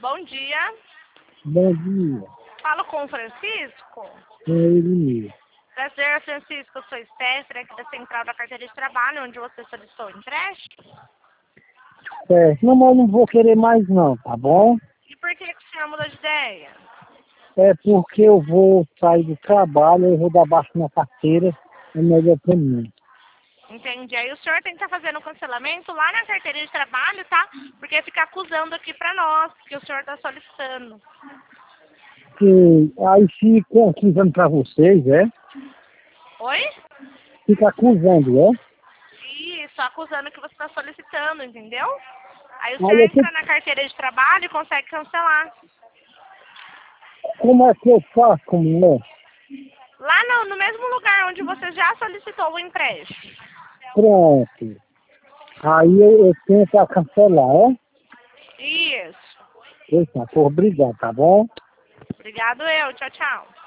Bom dia. Bom dia. Falo com o Francisco. É ele mesmo. Prazer, Francisco. Eu sou Stephanie, aqui da Central da Carteira de Trabalho, onde você solicitou o empréstimo. Não, mas eu não vou querer mais não, tá bom? E por que o senhor mudou de ideia? É porque eu vou sair do trabalho, eu vou dar baixo na carteira, é melhor pra mim. Entendi. Aí o senhor tem que estar fazendo o cancelamento lá na carteira de trabalho, tá? Porque fica acusando aqui pra nós que o senhor está solicitando. Porque aí fica acusando pra vocês, Oi? Fica acusando, Isso, acusando que você está solicitando, entendeu? Aí o senhor Aí eu entra tenho, na carteira de trabalho e consegue cancelar. como é que eu faço, como é? Lá no mesmo lugar onde você já solicitou o empréstimo. Pronto. Aí eu tenho que cancelar, Isso. Eita, por obrigado, tá bom? Obrigado eu. Tchau, tchau.